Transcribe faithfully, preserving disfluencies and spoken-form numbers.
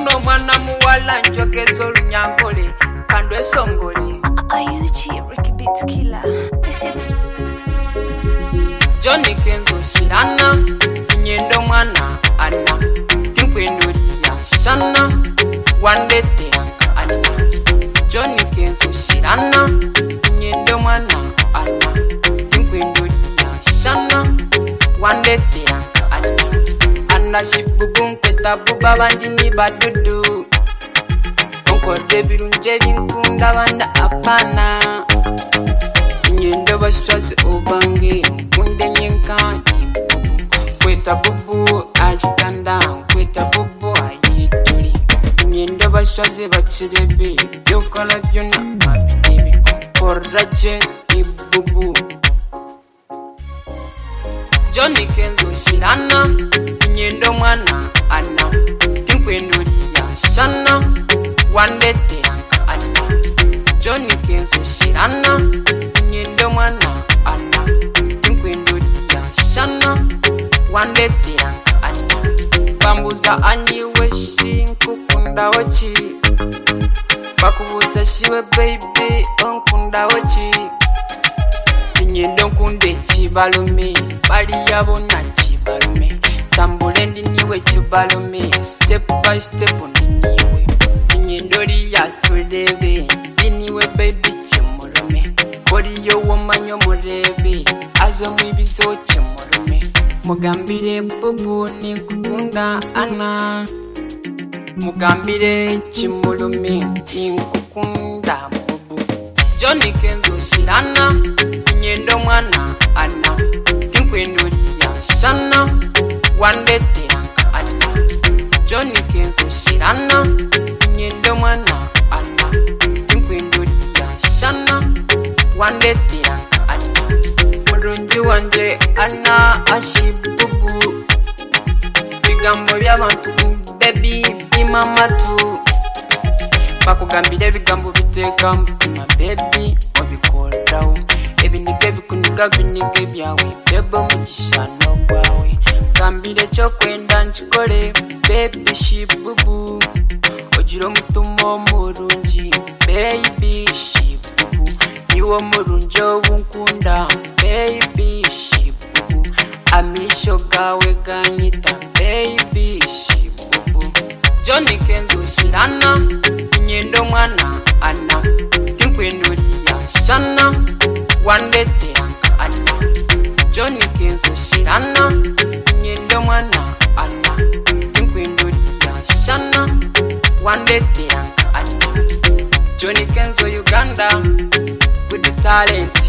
Uno mwana muwala njogeza olunyankole kandwe songole Ayuchi Ricky Beats Killer Johnny Kenzo Shirana Nyendo mwana ana Tinkwendulia shana Wandete yanka ana Johnny Kenzo Shirana Nyendo mwana ana Tinkwendulia shana Wandete yanka ana Ana shibugun kweta buba bandi ni badudu Onko debirunje binkunda banda apana Nyendo bashwazi obange Kunde nyenka Kweta bubu ajitanda Kweta bubu ayituri Nyendo bashwazi bachirebe Yokola byona mabidebe Koraje ibubu Johnny Kenzo Shirana Nyendo mwana ana Tinkwendulia shana Wandete yanka ana Johnny Kenzo Shirana Nyendo mwana ana Tinkwendulia shana Wandete yanka ana Bambuza anyiwe shinkukunda wachi Bakubuza shiwe baby onkunda wachi Nyendo nkunde chibalume Bali yabona chibalume Tambulendi niwe chibalume Step by step ndiniwe Nyendo liya tulebe Ndiniwe baby chimulume Kori yo womanyo murebe Azo mwibizo chimulume Mugambire bubu ni kukunda ana Mugambire chimulume ni kukunda bubu Johnny Kenzo Shirana Nyendo mwana ana Tinkwendulia shana Wandete yanka ana Johnny Kenzo Shirana Nyendo mwana ana Tinkwendulia shana Wandete yanka ana Murungi wanje ana ashibubu Bigambo by'abantu baby bimamatu Bakugambire bigambo biteka mutima baby obikorawo Ebinige bikuniga binige byawe bebo mugishano gwawe Gambire cyo kwenda nchikole baby shibubu Ojiro mutumo murungi baby shibubu Niwo murungi obunkunda baby shibubu Amisho gawe ganyita baby shibubu Johnny Kenzo Shirana Nyendo mwana ana Tinkwendulia shana Wandete yanka ana Johnny Kenzo Shirana Nyendo mwana ana Tinkwendulia shana Wandete yanka ana Johnny Kenzo Uganda with the talent